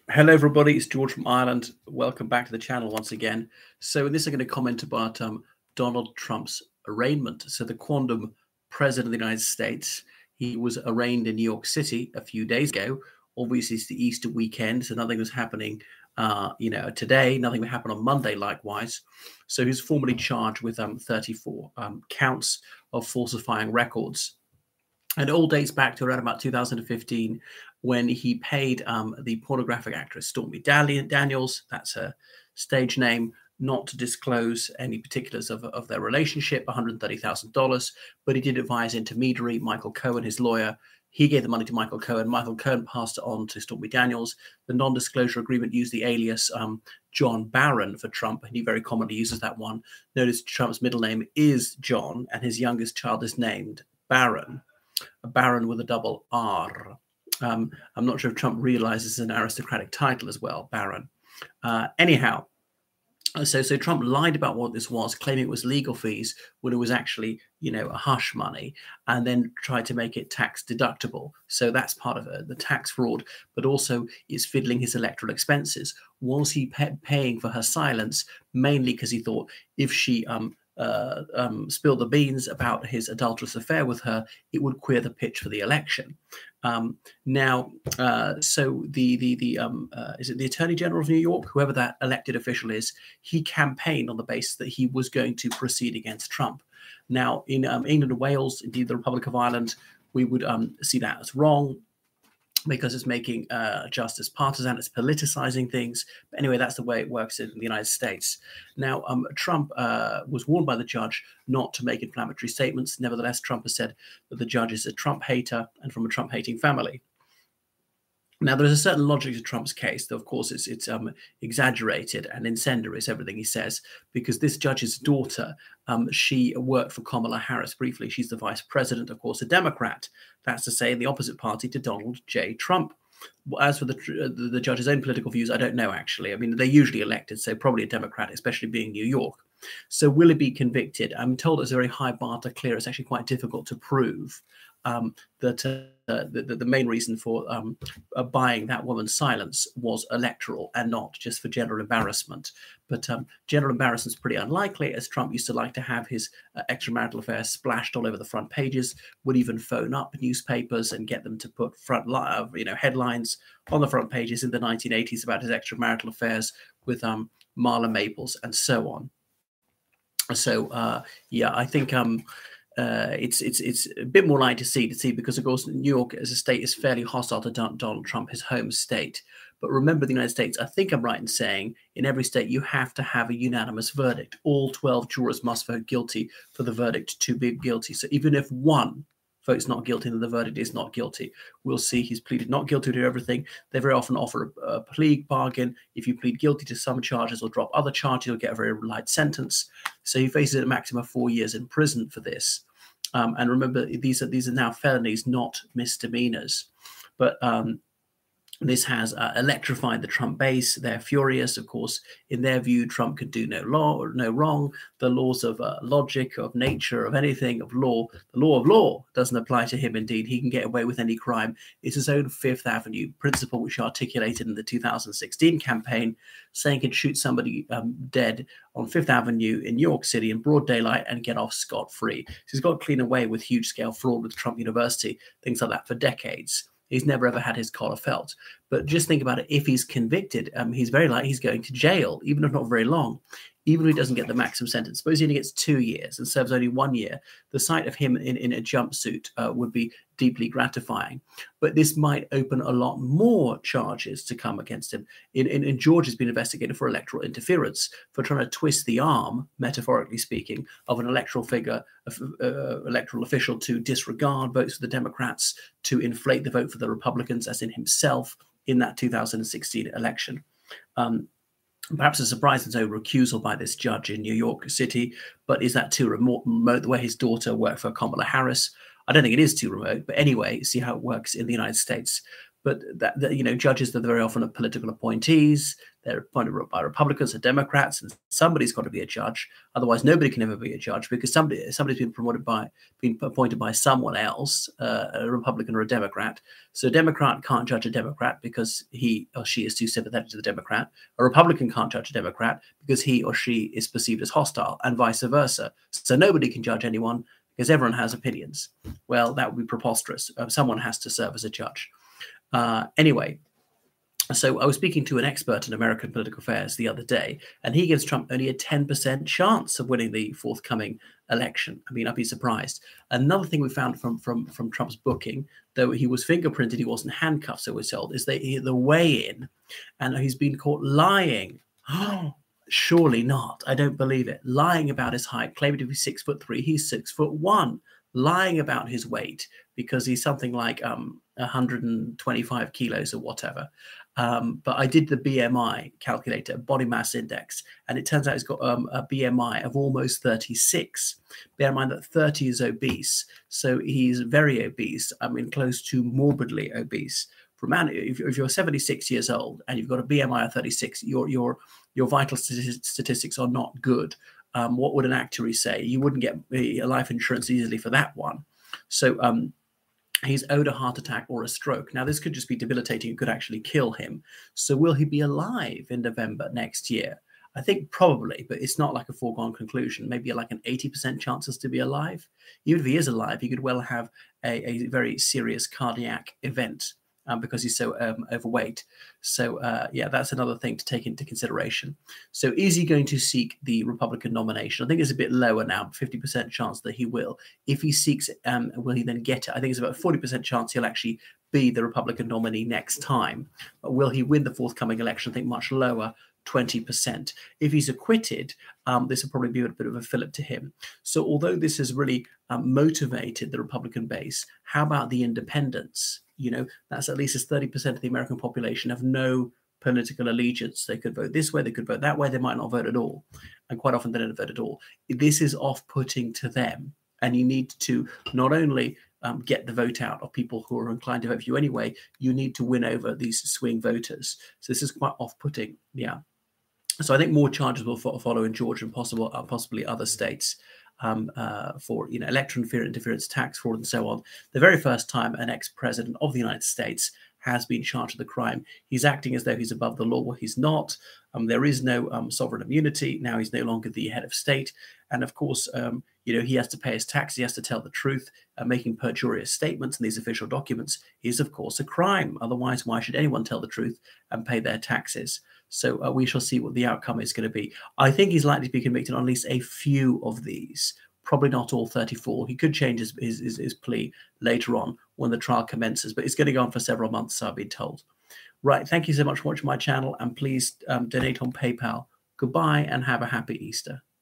Hello, everybody. It's George from Ireland. Welcome back to the channel once again. So, in this, I'm going to comment about Donald Trump's arraignment. So, the quondam president of the United States, he was arraigned in New York City a few days ago. Obviously, it's the Easter weekend, so nothing was happening, today. Nothing will happen on Monday, likewise. So, he's formally charged with 34 counts of falsifying records. And it all dates back to around about 2015 when he paid the pornographic actress Stormy Daniels, that's her stage name, not to disclose any particulars of their relationship, $130,000. But he did advise intermediary Michael Cohen, his lawyer. He gave the money to Michael Cohen. Michael Cohen passed it on to Stormy Daniels. The non-disclosure agreement used the alias John Barron for Trump, and he very commonly uses that one. Notice Trump's middle name is John, and his youngest child is named Barron. A baron with a double R. I'm not sure if Trump realizes it's an aristocratic title as well, baron. Anyhow, so Trump lied about what this was, claiming it was legal fees when it was actually, a hush money, and then tried to make it tax deductible. So that's part of the tax fraud, but also it's fiddling his electoral expenses. Was he paying for her silence, mainly because he thought if she spilled the beans about his adulterous affair with her, it would queer the pitch for the election. So is it the Attorney General of New York, whoever that elected official is, he campaigned on the basis that he was going to proceed against Trump. Now, in England and Wales, indeed the Republic of Ireland, we would see that as wrong, because it's making justice partisan, it's politicizing things. But anyway, that's the way it works in the United States. Now, Trump was warned by the judge not to make inflammatory statements. Nevertheless, Trump has said that the judge is a Trump hater and from a Trump-hating family. Now, there's a certain logic to Trump's case, though, of course, it's exaggerated and incendiary, is everything he says, because this judge's daughter, she worked for Kamala Harris briefly. She's the vice president, of course, a Democrat. That's to say, in the opposite party to Donald J. Trump. As for the judge's own political views, I don't know, actually. I mean, they're usually elected, so probably a Democrat, especially being New York. So will he be convicted? I'm told it's a very high bar to clear. It's actually quite difficult to prove that the main reason for buying that woman's silence was electoral and not just for general embarrassment. But general embarrassment is pretty unlikely, as Trump used to like to have his extramarital affairs splashed all over the front pages, would even phone up newspapers and get them to put headlines on the front pages in the 1980s about his extramarital affairs with Marla Maples and so on. So, I think it's a bit more likely to see because, of course, New York as a state is fairly hostile to Donald Trump, his home state. But remember, the United States, I think I'm right in saying, in every state you have to have a unanimous verdict. All 12 jurors must vote guilty for the verdict to be guilty. So even if one votes not guilty, then the verdict is not guilty. We'll see he's pleaded not guilty to everything. They very often offer a plea bargain. If you plead guilty to some charges or drop other charges, you'll get a very light sentence. So he faces a maximum of 4 years in prison for this. And remember, these are now felonies, not misdemeanors. But this has electrified the Trump base. They're furious, of course. In their view, Trump could do no wrong. The laws of logic, of nature, of anything, of law, the law of law doesn't apply to him. Indeed, he can get away with any crime. It's his own Fifth Avenue principle, which he articulated in the 2016 campaign, saying he could shoot somebody dead on Fifth Avenue in New York City in broad daylight and get off scot-free. So he's got clean away with huge-scale fraud with Trump University, things like that for decades. He's never ever had his collar felt. But just think about it. If he's convicted, he's very likely he's going to jail, even if not very long. Even if he doesn't get the maximum sentence, suppose he only gets 2 years and serves only 1 year, the sight of him in a jumpsuit would be deeply gratifying. But this might open a lot more charges to come against him. In Georgia's been investigated for electoral interference, for trying to twist the arm, metaphorically speaking, of an electoral figure, electoral official to disregard votes for the Democrats, to inflate the vote for the Republicans, as in himself, in that 2016 election. Perhaps a surprise and no recusal by this judge in New York City, but is that too remote the way his daughter worked for Kamala Harris? I don't think it is too remote, but anyway, see how it works in the United States. but that judges that very often are political appointees. They're appointed by Republicans or Democrats, and somebody's got to be a judge. Otherwise, nobody can ever be a judge because somebody's been appointed by someone else, a Republican or a Democrat. So a Democrat can't judge a Democrat because he or she is too sympathetic to the Democrat. A Republican can't judge a Democrat because he or she is perceived as hostile, and vice versa. So nobody can judge anyone because everyone has opinions. Well, that would be preposterous. Someone has to serve as a judge. Anyway, so I was speaking to an expert in American political affairs the other day, and he gives Trump only a 10% chance of winning the forthcoming election. I mean, I'd be surprised. Another thing we found from Trump's booking, though he was fingerprinted, he wasn't handcuffed, so we're told, is the weigh-in, and he's been caught lying. Surely not. I don't believe it. Lying about his height, claiming to be 6'3". He's 6'1". Lying about his weight because he's something like 125 kilos or whatever. But I did the BMI calculator, body mass index, and it turns out he's got a BMI of almost 36. Bear in mind that 30 is obese, so he's very obese. I mean, close to morbidly obese. For a man, if you're 76 years old and you've got a BMI of 36, your vital statistics are not good. What would an actuary say? You wouldn't get life insurance easily for that one. So he's owed a heart attack or a stroke. Now, this could just be debilitating. It could actually kill him. So will he be alive in November next year? I think probably, but it's not like a foregone conclusion. Maybe like an 80% chances to be alive. Even if he is alive, he could well have a very serious cardiac event. Because he's so overweight. So, yeah, that's another thing to take into consideration. So is he going to seek the Republican nomination? I think it's a bit lower now, 50% chance that he will. If he seeks it, will he then get it? I think it's about a 40% chance he'll actually be the Republican nominee next time. But will he win the forthcoming election? I think much lower, 20%. If he's acquitted, this will probably be a bit of a fillip to him. So although this has really motivated the Republican base, how about the independents? That's at least as 30% of the American population have no political allegiance. They could vote this way, they could vote that way, they might not vote at all. And quite often they don't vote at all. This is off-putting to them. And you need to not only get the vote out of people who are inclined to vote for you anyway, you need to win over these swing voters. So this is quite off-putting, yeah. So I think more charges will follow in Georgia and possibly other states. For election interference, tax fraud, and so on. The very first time an ex-president of the United States has been charged with a crime, he's acting as though he's above the law. Well, he's not. There is no sovereign immunity. Now he's no longer the head of state, and of course, he has to pay his tax. He has to tell the truth. Making perjurious statements in these official documents is, of course, a crime. Otherwise, why should anyone tell the truth and pay their taxes? So we shall see what the outcome is going to be. I think he's likely to be convicted on at least a few of these, probably not all 34. He could change his plea later on when the trial commences, but it's going to go on for several months, so I've been told. Right, thank you so much for watching my channel, and please donate on PayPal. Goodbye, and have a happy Easter.